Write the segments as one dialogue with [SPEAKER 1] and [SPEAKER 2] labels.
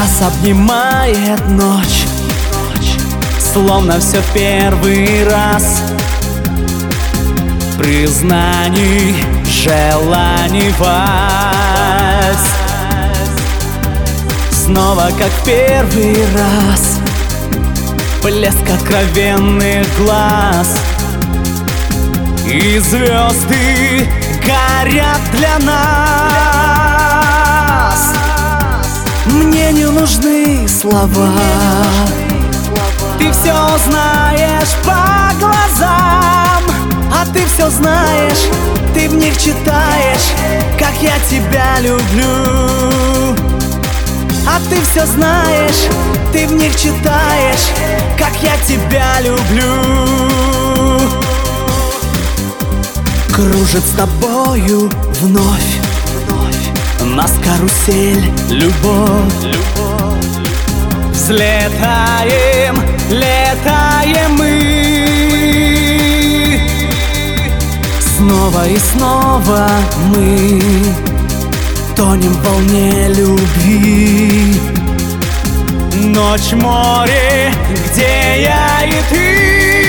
[SPEAKER 1] Нас обнимает ночь, словно все в первый раз. Признаний, желаний вальс. Снова как в первый раз, блеск откровенных глаз. И звезды горят для нас. Мне не нужны слова, ты все узнаешь по глазам. А ты все знаешь, ты в них читаешь, как я тебя люблю. А ты все знаешь, ты в них читаешь, как я тебя люблю. Кружит с тобою вновь нас карусель, любовь. Взлетаем, летаем мы. Снова и снова мы тонем в волне любви. Ночь, море, где я и ты.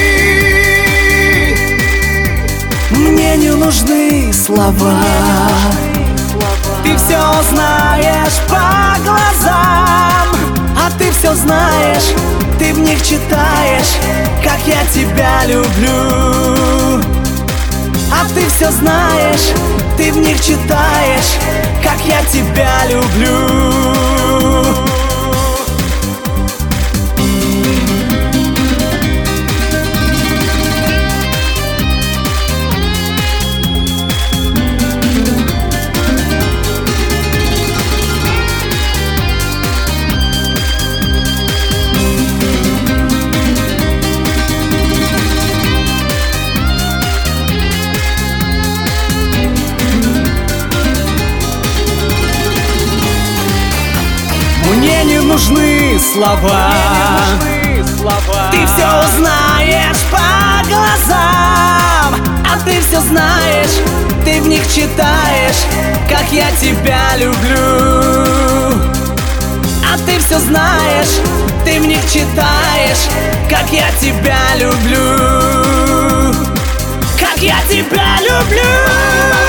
[SPEAKER 1] Мне не нужны слова, ты все узнаешь по глазам. А ты все знаешь, ты в них читаешь, как я тебя люблю. А ты все знаешь, ты в них читаешь, как я тебя люблю. Мне не нужны слова, ты все узнаешь по глазам. А ты все знаешь, ты в них читаешь, как я тебя люблю. А ты все знаешь, ты в них читаешь, как я тебя люблю. Как я тебя люблю.